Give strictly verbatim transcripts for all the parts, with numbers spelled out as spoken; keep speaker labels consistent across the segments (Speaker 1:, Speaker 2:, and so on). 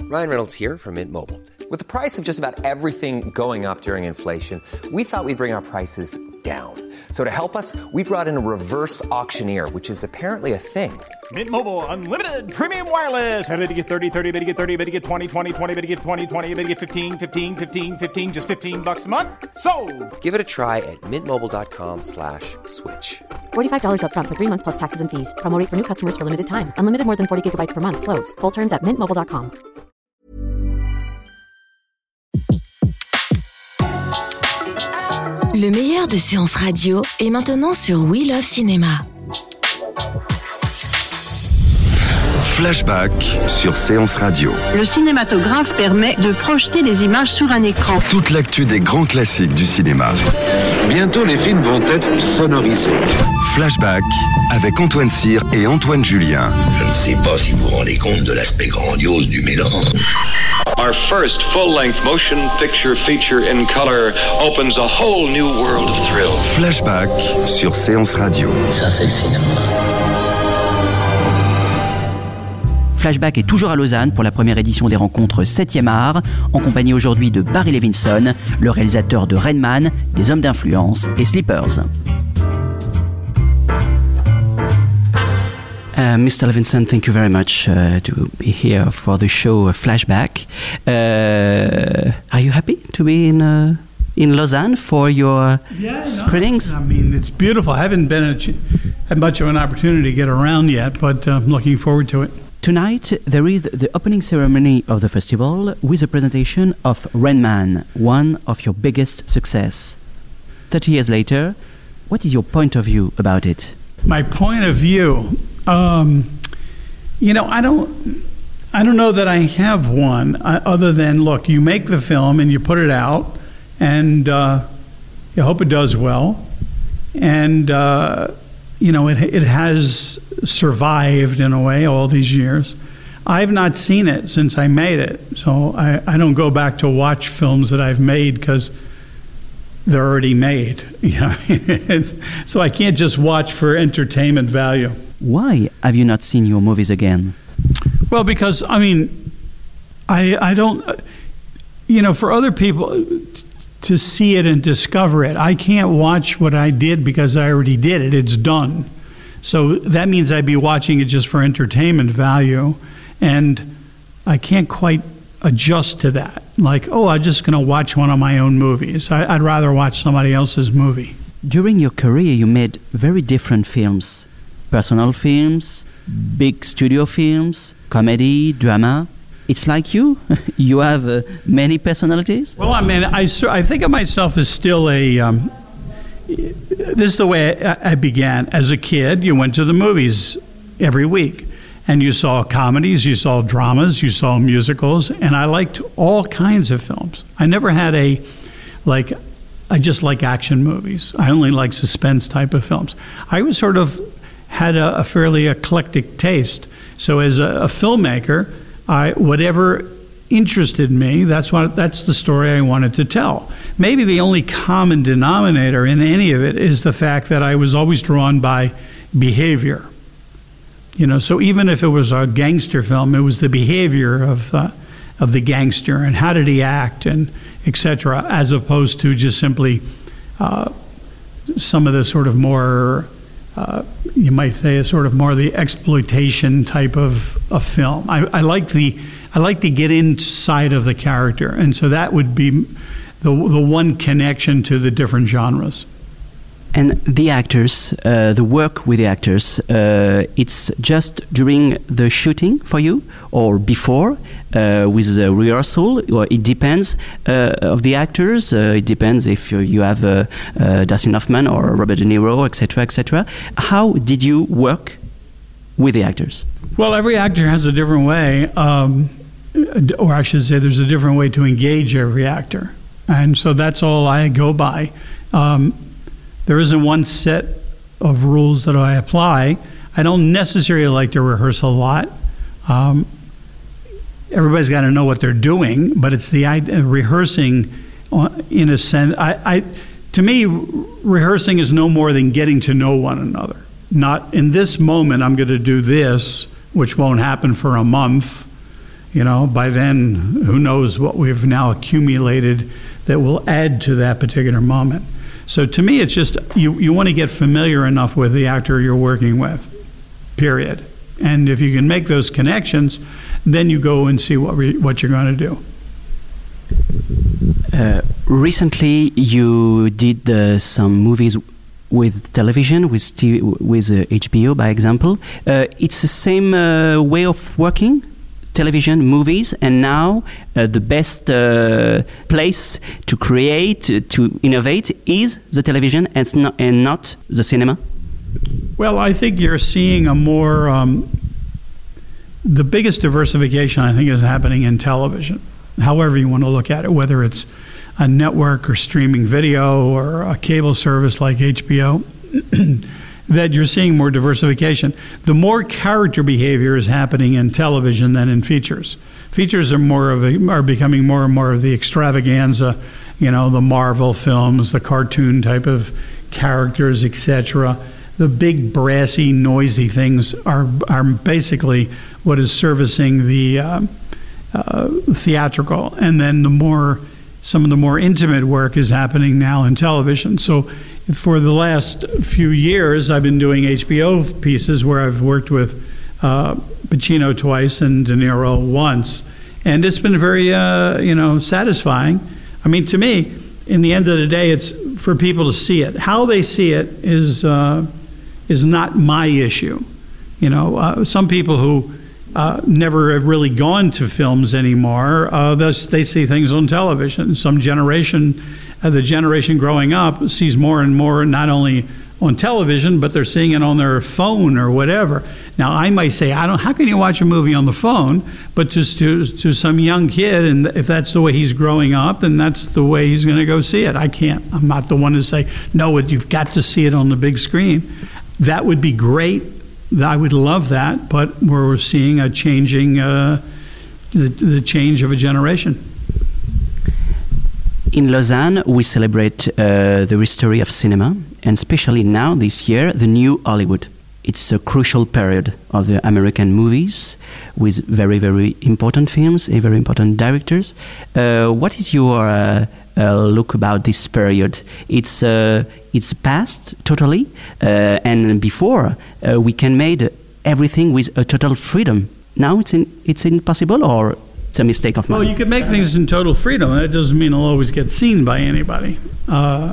Speaker 1: Ryan Reynolds here from Mint Mobile. With the price of just about everything going up during inflation, we thought we'd bring our prices down. So to help us, we brought in a reverse auctioneer, which is apparently a thing.
Speaker 2: Mint Mobile Unlimited Premium Wireless. How to get thirty, thirty, how to get thirty, how to get twenty, twenty, twenty, how to get twenty, twenty, how to get fifteen, fifteen, fifteen, fifteen, just fifteen bucks a month? Sold!
Speaker 1: Give it a try at mintmobile.com slash switch.
Speaker 3: forty-five dollars up front for three months plus taxes and fees. Promo rate for new customers for limited time. Unlimited more than forty gigabytes per month. Slows full terms at mint mobile dot com.
Speaker 4: Le meilleur de séances radio est maintenant sur We Love Cinéma.
Speaker 5: Flashback sur Séance Radio.
Speaker 6: Le cinématographe permet de projeter des images sur un écran.
Speaker 5: Toute l'actu des grands classiques du cinéma.
Speaker 7: Bientôt, les films vont être sonorisés.
Speaker 5: Flashback avec Antoine Cyr et Antoine Julien.
Speaker 8: Je ne sais pas si vous vous rendez compte de l'aspect grandiose du mélange.
Speaker 9: Our first full-length motion picture feature in color opens a whole new world of thrill.
Speaker 5: Flashback sur Séance Radio.
Speaker 8: Ça, c'est le cinéma.
Speaker 10: Flashback est toujours à Lausanne pour la première édition des rencontres septième art, en compagnie aujourd'hui de Barry Levinson, le réalisateur de Rain Man, Des Hommes d'influence et Sleepers. Uh, Mister Levinson, thank you very much uh, to be here for the show uh, Flashback. Uh, are you happy to be in uh, in Lausanne for your
Speaker 11: yeah,
Speaker 10: screenings?
Speaker 11: No, I mean, it's beautiful. I haven't been a ch- had much of an opportunity to get around yet, but uh, I'm looking forward to it.
Speaker 10: Tonight, there is the opening ceremony of the festival with a presentation of Rain Man, one of your biggest success. thirty years later, what is your point of view about it?
Speaker 11: My point of view, um, you know, I don't, I don't know that I have one uh, other than, look, you make the film and you put it out, and uh, you hope it does well, and uh, you know, it it has survived in a way all these years. I've not seen it since I made it, so I, I don't go back to watch films that I've made because they're already made. You know, so I can't just watch for entertainment value.
Speaker 10: Why have you not seen your movies again?
Speaker 11: Well, because I mean, I I don't, you know, for other people to see it and discover it, I can't watch what I did because I already did it. It's done. So that means I'd be watching it just for entertainment value, and I can't quite adjust to that. Like, oh, I'm just going to watch one of my own movies. I, I'd rather watch somebody else's movie.
Speaker 10: During your career, you made very different films. Personal films, big studio films, comedy, drama. It's like you. You have uh, many personalities.
Speaker 11: Well, I mean, I, I think of myself as still a... Um, this is the way I, I began. As a kid, you went to the movies every week. And you saw comedies, you saw dramas, you saw musicals. And I liked all kinds of films. I never had a, like, I just like action movies. I only like suspense type of films. I was sort of had a, a fairly eclectic taste. So as a, a filmmaker... I, whatever interested me, that's what that's the story I wanted to tell. Maybe the only common denominator in any of it is the fact that I was always drawn by behavior. You know, so even if it was a gangster film, it was the behavior of uh, of the gangster and how did he act and et cetera, as opposed to just simply uh, some of the sort of more. Uh, you might say a sort of more the exploitation type of, of film. I, I like the I like to get inside of the character, and so that would be the the one connection to the different genres.
Speaker 10: And the actors, uh, the work with the actors, uh, it's just during the shooting for you, or before, uh, with the rehearsal, or it depends uh, of the actors. Uh, it depends if you, you have uh, uh, Dustin Hoffman or Robert De Niro, et cetera, et cetera. How did you work with the actors?
Speaker 11: Well, every actor has a different way, um, or I should say, there's a different way to engage every actor, and so that's all I go by. Um, There isn't one set of rules that I apply. I don't necessarily like to rehearse a lot. Um, everybody's got to know what they're doing, but it's the idea, rehearsing in a sense. I, I, to me, rehearsing is no more than getting to know one another. Not in this moment, I'm going to do this, which won't happen for a month. You know, by then, who knows what we've now accumulated that will add to that particular moment. So to me, it's just, you, you want to get familiar enough with the actor you're working with, period. And if you can make those connections, then you go and see what re, what you're going to do.
Speaker 10: Uh, recently, you did uh, some movies with television, with T V, with uh, H B O, by example. Uh, it's the same uh, way of working, television, movies, and now uh, the best uh, place to create, uh, to innovate is the television and not, and not the cinema?
Speaker 11: Well, I think you're seeing a more, um, the biggest diversification I think is happening in television, however you want to look at it, whether it's a network or streaming video or a cable service like H B O, that you're seeing more diversification. The more character behavior is happening in television than in features. Features are more of a, are becoming more and more of the extravaganza, you know, the Marvel films, the cartoon type of characters, et cetera. The big, brassy, noisy things are are basically what is servicing the uh, uh, theatrical, and then the more some of the more intimate work is happening now in television. So, for the last few years, I've been doing H B O pieces where I've worked with uh, Pacino twice and De Niro once, and it's been very, uh, you know, satisfying. I mean, to me, in the end of the day, it's for people to see it. How they see it is uh, is not my issue. You know, uh, some people who uh, never have really gone to films anymore, uh, thus they see things on television. Some generation, uh, the generation growing up, sees more and more not only on television, but they're seeing it on their phone or whatever. Now, I might say, I don't. How can you watch a movie on the phone? But just to to some young kid, and if that's the way he's growing up, then that's the way he's going to go see it. I can't. I'm not the one to say, no, you've got to see it on the big screen. That would be great. I would love that. But we're seeing a changing, uh, the, the change of a generation.
Speaker 10: In Lausanne, we celebrate uh, the history of cinema, and especially now, this year, the new Hollywood. It's a crucial period of the American movies with very, very important films and very important directors. Uh, what is your uh, uh, look about this period? It's uh, it's past totally, uh, and before uh, we can made everything with a total freedom. Now it's in, it's impossible, or it's a mistake of mine?
Speaker 11: Well, you can make things in total freedom. That doesn't mean it'll always get seen by anybody. Uh,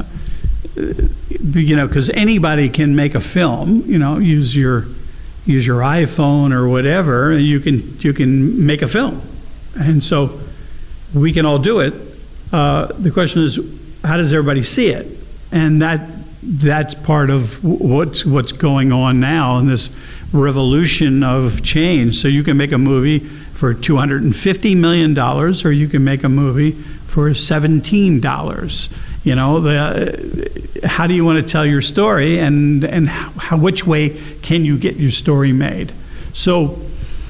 Speaker 11: you know, because anybody can make a film. You know, use your use your iPhone or whatever, and you can you can make a film, and so we can all do it. Uh, the question is, how does everybody see it? And that that's part of what's what's going on now in this revolution of change. So you can make a movie for two hundred fifty million dollars, or you can make a movie for seventeen dollars. You know, the, how do you want to tell your story, and and how, which way can you get your story made? So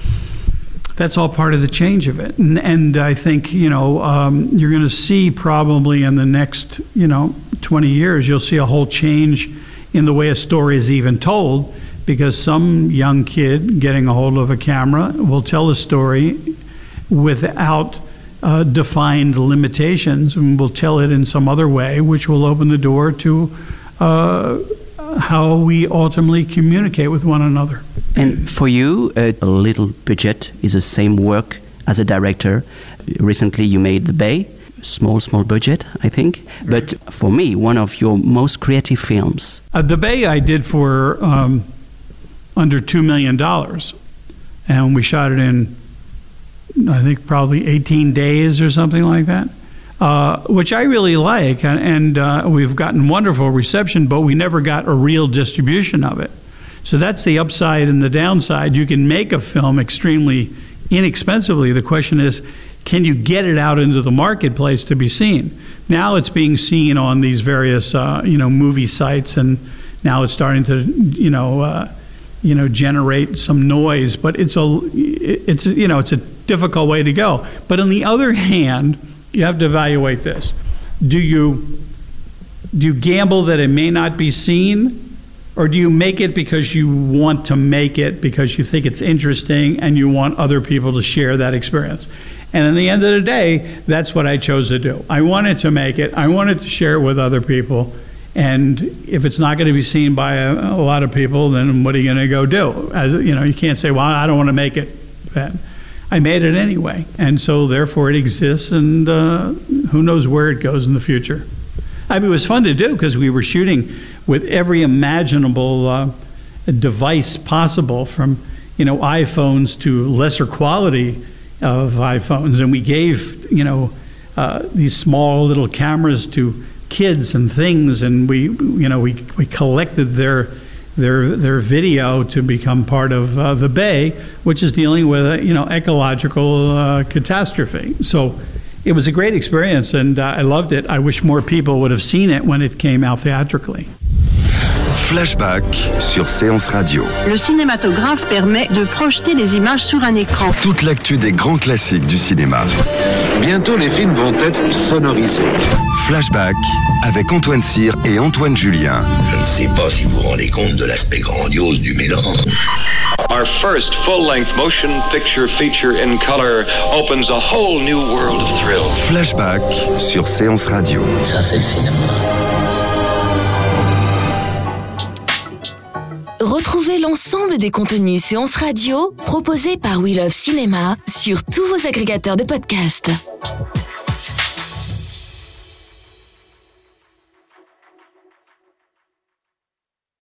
Speaker 11: that's all part of the change of it. And, and I think, you know, um, you're going to see probably in the next, you know, twenty years, you'll see a whole change in the way a story is even told, because some young kid getting a hold of a camera will tell a story without Uh, defined limitations, and we'll tell it in some other way, which will open the door to uh, how we ultimately communicate with one another.
Speaker 10: And for you, a little budget is the same work as a director. Recently you made The Bay, small, small budget, I think. But for me, one of your most creative films.
Speaker 11: Uh, The Bay I did for um, under two million dollars, and we shot it in I think probably eighteen days or something like that, uh, which I really like. And, and uh, we've gotten wonderful reception, but we never got a real distribution of it. So that's the upside and the downside. You can make a film extremely inexpensively. The question is, can you get it out into the marketplace to be seen? Now it's being seen on these various, uh, you know, movie sites, and now it's starting to, you know, uh, you know, generate some noise. But it's a, it's you know, it's a difficult way to go. But on the other hand, you have to evaluate this. Do you do you gamble that it may not be seen, Or do you make it because you want to make it, because you think it's interesting and you want other people to share that experience? And in the end of the day, that's what I chose to do. I wanted to make it. I wanted to share it with other people. And if it's not going to be seen by a, a lot of people, then what are you going to go do? As, you know, you can't say, well, I don't want to make it then. I made it anyway. And so therefore it exists, and uh, who knows where it goes in the future. I mean, it was fun to do because we were shooting with every imaginable uh, device possible, from, you know, iPhones to lesser quality of iPhones. And we gave, you know, uh, these small little cameras to kids and things, and we, you know, we, we collected their their their video to become part of uh, the Bay, which is dealing with a, you know, ecological uh, catastrophe. So it was a great experience, and uh, I loved it. I wish more people would have seen it when it came out theatrically.
Speaker 5: Flashback sur Séance Radio.
Speaker 6: Le cinématographe permet de projeter des images sur un écran.
Speaker 5: Toute l'actu des grands classiques du cinéma.
Speaker 7: Bientôt, les films vont être sonorisés.
Speaker 5: Flashback avec Antoine Cyr et Antoine Julien.
Speaker 8: Je ne sais pas si vous vous rendez compte de l'aspect grandiose du mélange.
Speaker 9: Our first full-length motion picture feature in color opens a whole new world of thrill.
Speaker 5: Flashback sur Séance Radio.
Speaker 8: Ça, c'est le cinéma.
Speaker 4: Retrouvez l'ensemble des contenus Séance Radio proposés par We Love Cinéma sur tous vos agrégateurs de podcasts.